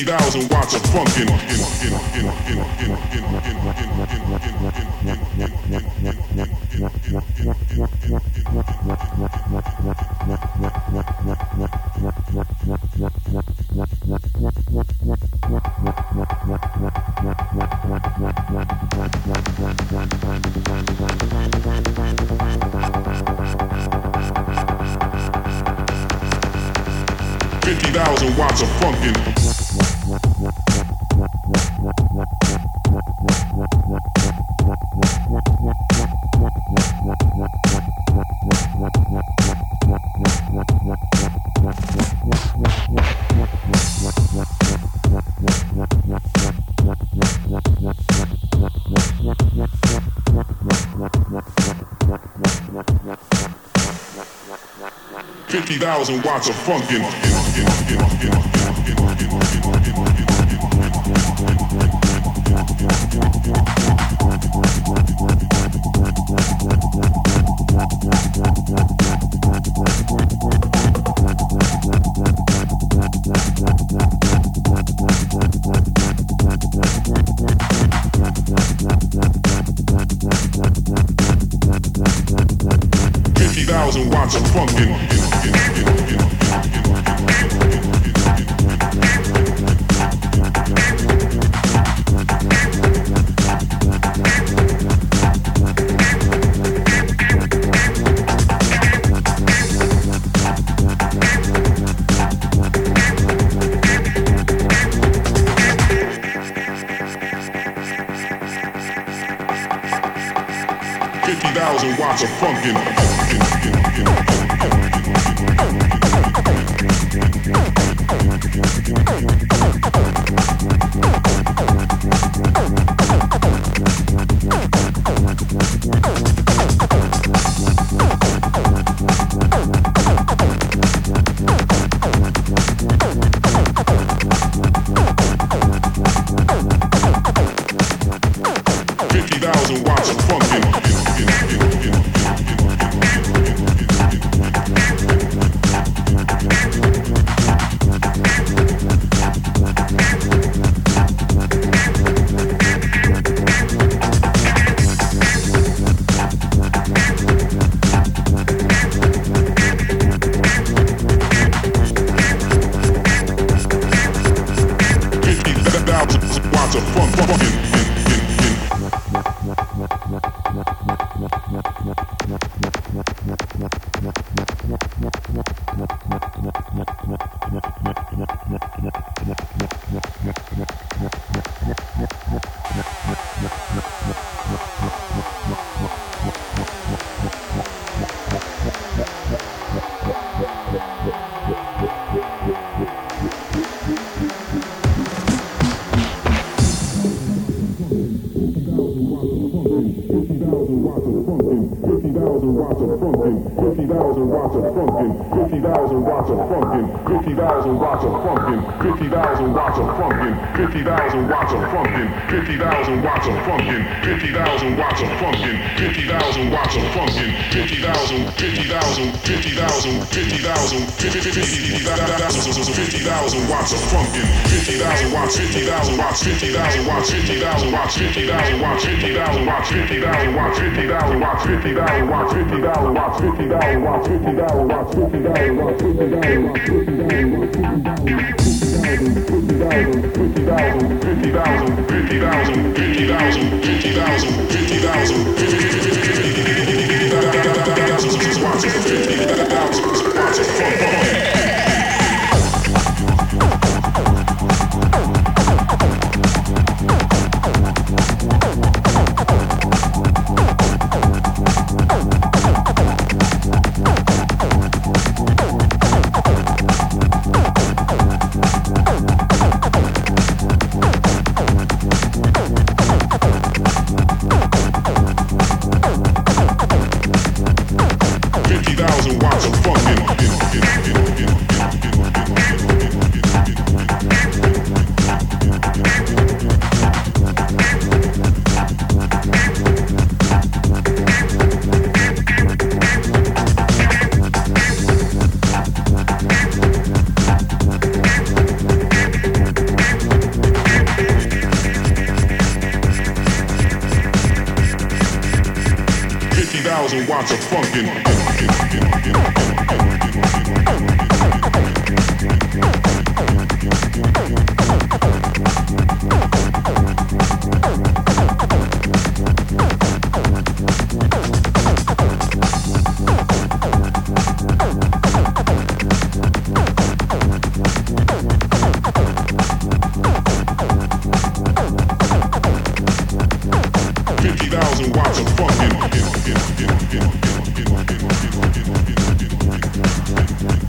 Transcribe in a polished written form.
50,000 watts of funkin'. 50,000 watts of funkin'. 50,000 watts of funkin'. 50,000 watts of funkin'. 50,000 watts of funkin'. 50,000 watts of funkin'. 50,000 watts of funkin'. 50,000 watts of funkin'. 50,000 watts of funkin'. 50,000 watts of funkin'. 50,000 watts of funkin'. 50,000 watts of funkin'. 50,000 watts of funkin'. 50,000 watts of funkin'. 50,000 watts of funkin'. 50,000 watts of funkin'. 50,000 50,000 50,000 50,000 50,000 watts of funkin'. 50,000 watts 50,000 watts 50,000 watts 50,000 watts 50,000 watts 50,000 watts 50,000 watts 50,000 watts 50,000 watts 50,000 watts 50,000 watts 50,000 watts 50,000 watts 50,000 watts 50,000 watts of funkin'. 50,000 watts of funkin'. 50,000 watts of funkin'.